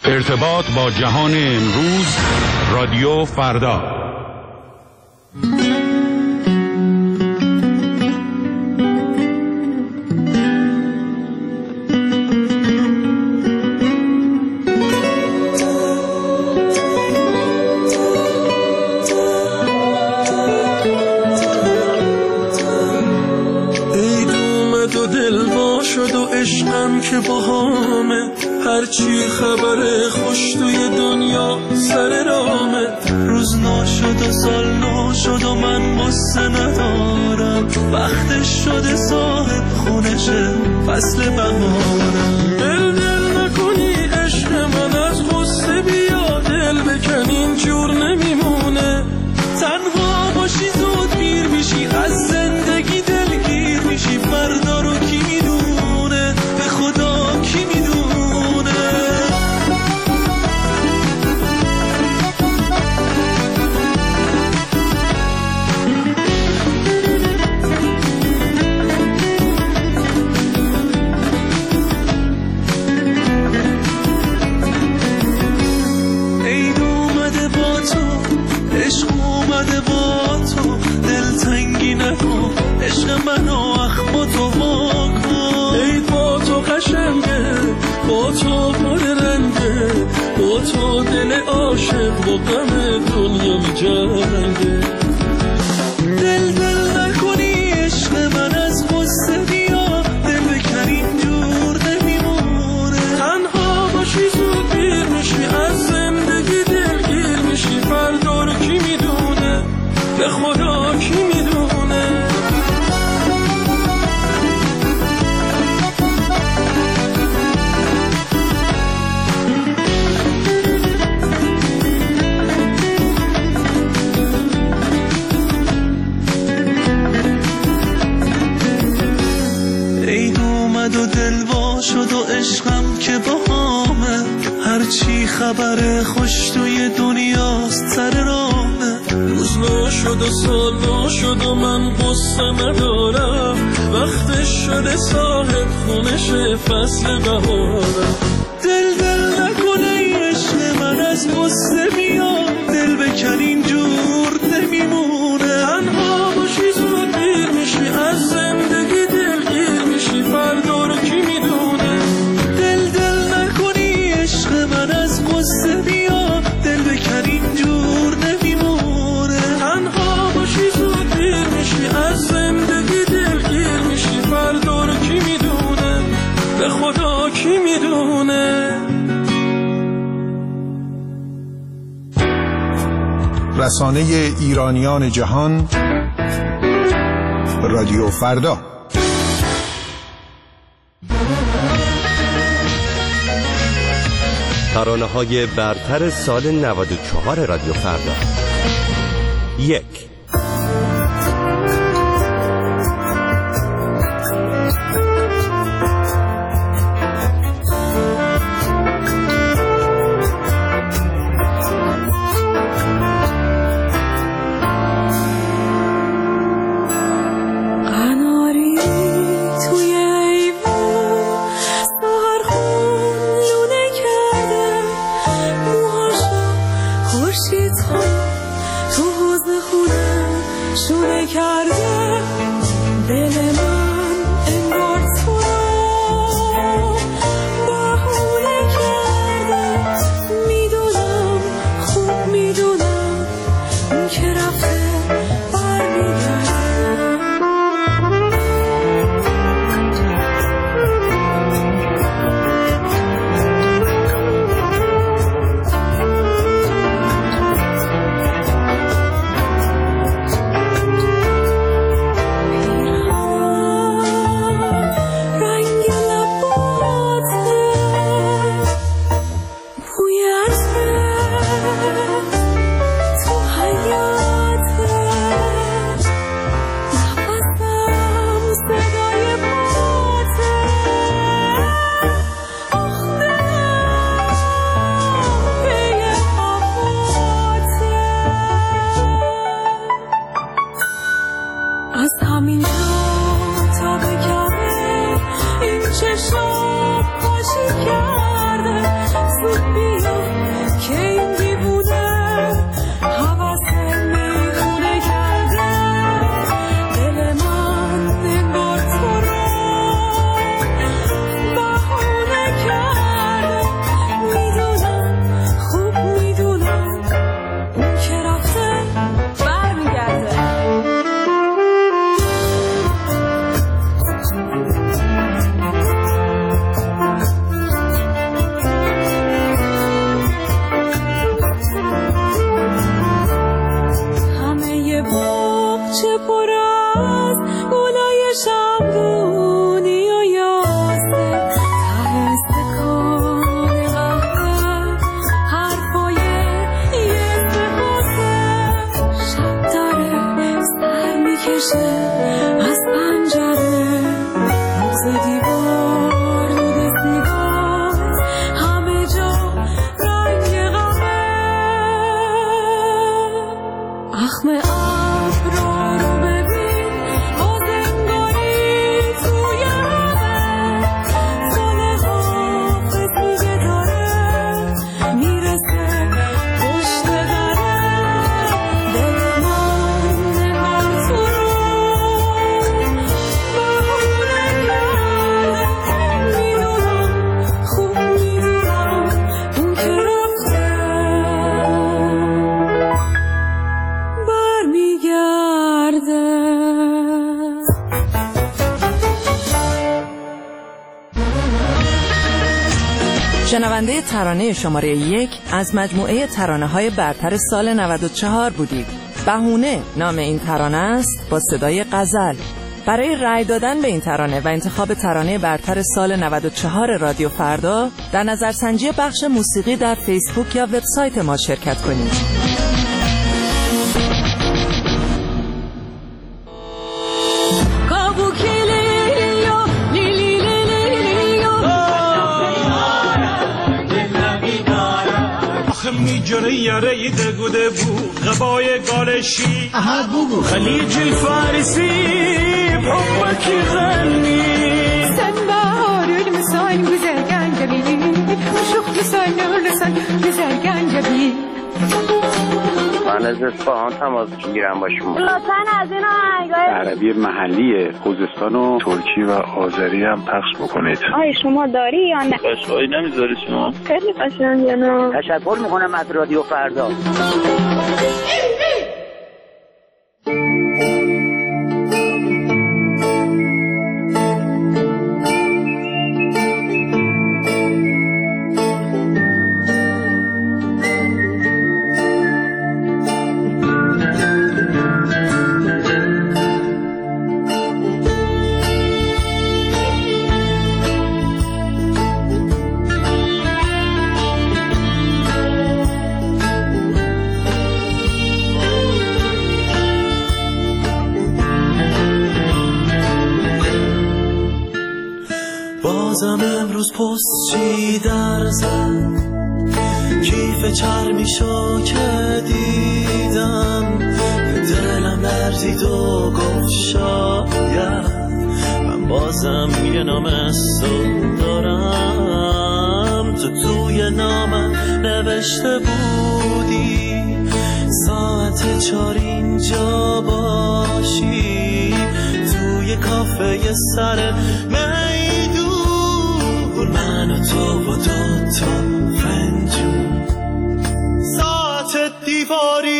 ارتباط با جهان امروز، رادیو فردا. عشقم که باهامه، هرچی خبر خوش توی دنیا سر رامه. روز ناشد و سال ناشد و من غصه ندارم، وقتش شده صاحب خونشه فصل بهارم. دل نکنی عشق من از غصه بیا، دل بکن اینجور نمیمونه. تنها باشی زود پیر میشی، از زندگی دلگیر میشی. فردا رو کی میدونه، به خدا کی میدونه. عید اومده با تو، عشق اومده با تو، دلتنگی نکن عشق منو اخم تو واکن. عید با تو قشنگه، با تو پر رنگه، با تو دل عاشق با غم دنیا می جنگه. دل نکنی عشق من از غصه بیا، دل بکن اینجور نمیمونه. تنها باشی زود پیر میشی، از زندگی دلگیر میشی. فردا رو کی میدونه، به خدا کی میدونه. عید اومد و دل وا شد و عشقم که باهامه، هرچی خبر خوش توی دنیاست سر رامه. روز ناشد و سال ناشد و من غصه ندارم، وقتش شده صاحب خونشه فصل بهارم. دل نکنه عشق من از غصه میاد، دل بکن اینجور نمیمونه. تنها باشی زود پیر میشی، از زندگی دلگیر میشی. فردا رو کی میدونه. دل نکنی عشق من از غصه میاد، دل بکن اینجور نمیمونه. تنها باشی زود پیر میشی، از زندگی دلگیر میشی. فردا رو کی میدونه، به خدا کی میدونه. رسانه ایرانیان جهان، رادیو فردا. ترانه‌های برتر سال 94 رادیو فردا. 1. تو حوض خونه شنونده ترانه شماره 1 از مجموعه ترانه‌های برتر سال 94 بودید. بهونه نام این ترانه است با صدای غزل. برای رأی دادن به این ترانه و انتخاب ترانه برتر سال 94 رادیو فردا در نظرسنجی بخش موسیقی در فیسبوک یا وبسایت ما شرکت کنید. میجره یره دگوده بو غبای گالشی خلیج الفارسی بحبك غني سنبار المساين بزرگان جبیلی شوخ لسان لسان بزرگان جبیلی. من از اصفهان تماس میگیرم با شما. لطفاً از این آهنگای عربی محلی خوزستان و ترکی و آذری هم پخش بکنید. آیا شما داری یا نه؟ قشنگی نمیذاری شما؟ خیلی قشنگه. نه تشکر میکنم از رادیو فردا. بازم امروز پستچی در زد کیف چرمیشو که دیدم دلم لرزید و گفت شاید من بازم یه نامستون دارم. تو توی نامم نوشته بودی ساعت 4 اینجا باشی توی کافه سر من و تو و 2 تا فنجون ساعت دیواری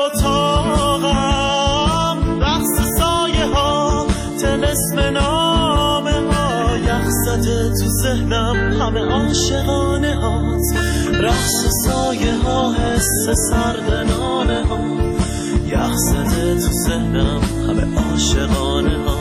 اتاقم رقص سایه ها طلسم نامه ها یخ زده تو ذهنم همه عاشقانه هات رقص سایه ها حس سرد نامه ها یخ زده تو ذهنم همه عاشقانه ها.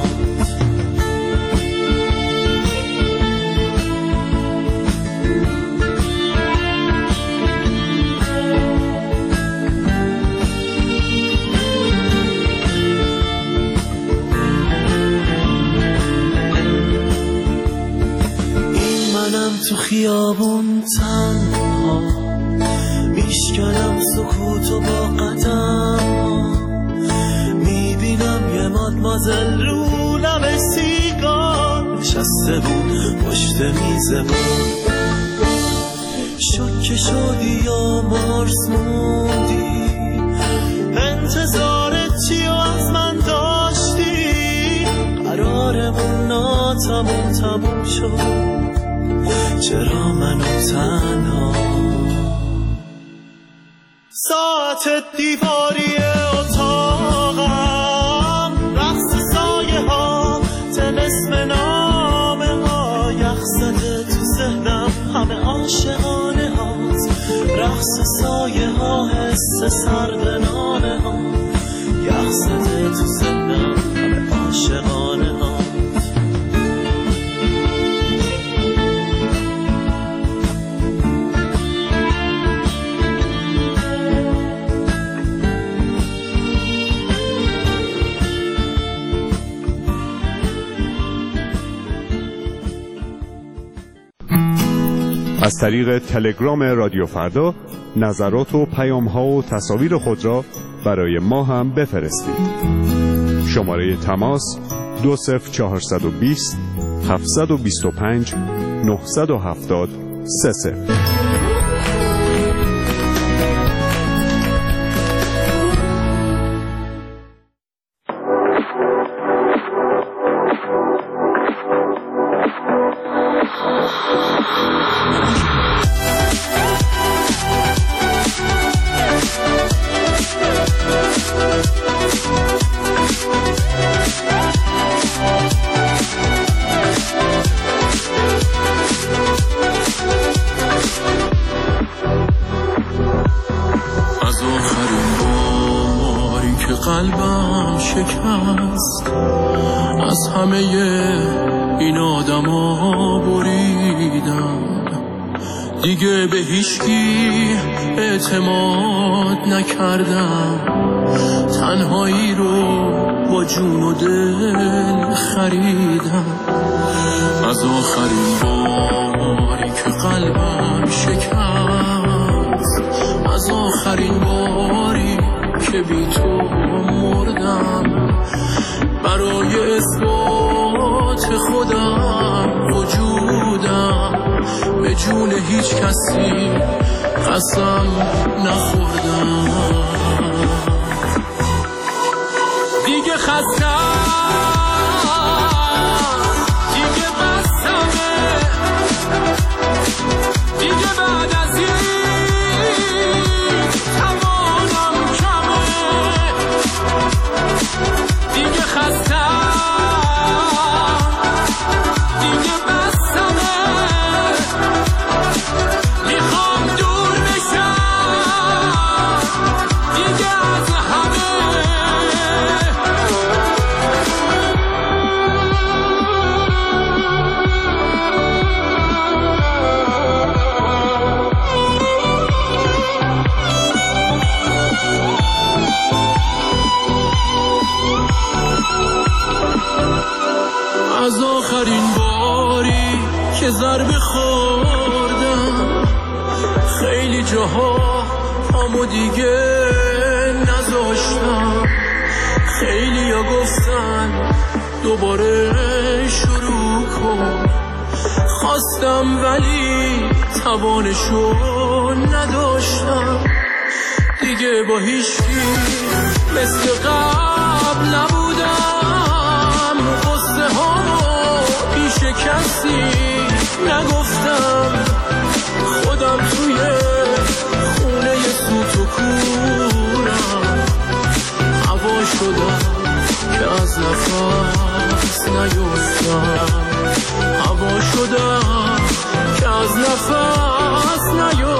تو خیابون تنها میشکنم سکوتو با قدم میبینم یه مادمازل رو لب سیگار نشسته بود پشت میز بود شوکه شدی یا مارس موندی انتظارت چی و از من داشتی قرارمون ناتموم شد چرا منو تنها ساعت دیواری اتاقم رقص سایه ها طلسم نامه ها یخ زده تو ذهنم همه عاشقانه هات رقص سایه ها حس سرد نامه ها یخ زده تو ذهنم همه عاشقانه ها. از طریق تلگرام رادیو فردا نظرات و پیام‌ها و تصاویر خود را برای ما هم بفرستید. شماره تماس 20420 725 970 30. قلبم شکست، از همه این آدما بریدم، دیگه به هیچکی اعتماد نکردم، تنهایی رو با جون و دل خریدم. از آخرین باری که قلبم شکست، از آخرین باری که بی تو مردم، برای اثبات خودم وجودم به جون هیچ کسی قسم نخوردم. دیگه خستم، دیگه بستمه، دیگه بعد از این توانم کمه. دیگه خستم، دیگه بستمه، میخوام دور بشم دیگه از همه. از آخرین باری که ضربه خوردم، خیلی جاها پامو دیگه نذاشتم، خیلی ها گفتن دوباره شروع کن، خواستم ولی توانشو نداشتم، دیگه با هیچکی مثل قبل نبودم، قصه ها پیش کسی نگفتم، خودم توی خونه سوت و کورم، هوا شدم که از نفس نیفتم، هوا شدم که از نفس نیفتم.